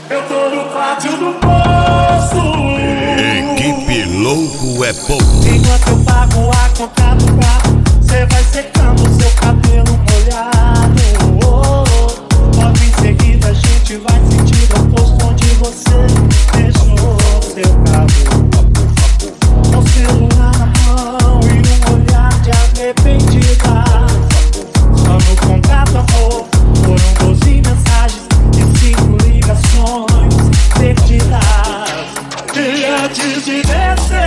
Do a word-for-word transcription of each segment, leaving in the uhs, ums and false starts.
Eu tô no pátio do poço. Equipe Louco é pouco. Enquanto eu pago a conta do carro, cê vai secando seu cabelo molhado. Oh, oh. Logo em seguida a gente vai sentir o posto onde você deixou seu carro. Com o celular na mão e um olhar de arrependida. Só no contato, amor, foram doze mensagens e cinco ligações perdidas. E antes de descer,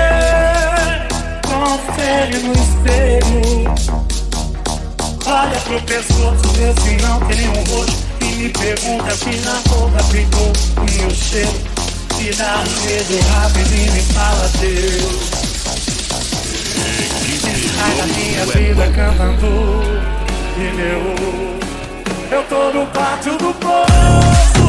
confere no espelho. Olha pro pescoço, vê se não tem nenhum roxo. E me pergunta se na roupa ficou o meu cheiro. Se dá um beijo rápido e me fala Deus. Sai da minha vida cantando pneu. Eu tô no pátio do poço.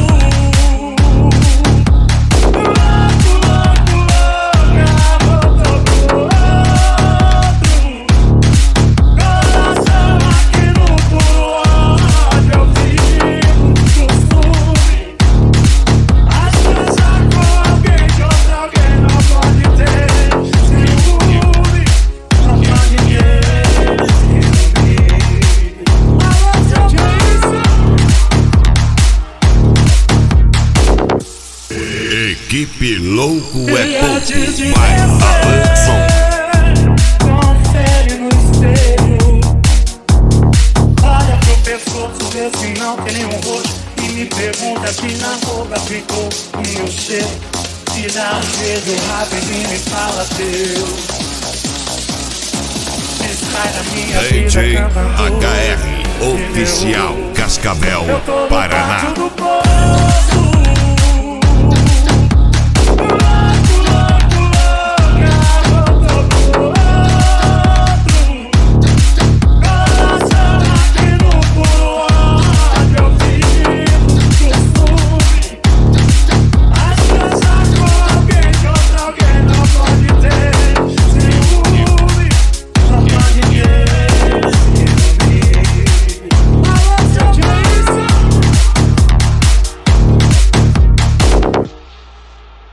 Equipe Louco é pouco. Vai, Alanson. Confere no espelho. Olha pro pescoço, vê se não tem nenhum roxo. E me pergunta se na roupa ficou o meu cheiro. Se dá um beijo rápido e me fala Deus. Sai da minha D J vida cantando H R Oficial Cascavel, Eu tô no Paraná. pátio do poço.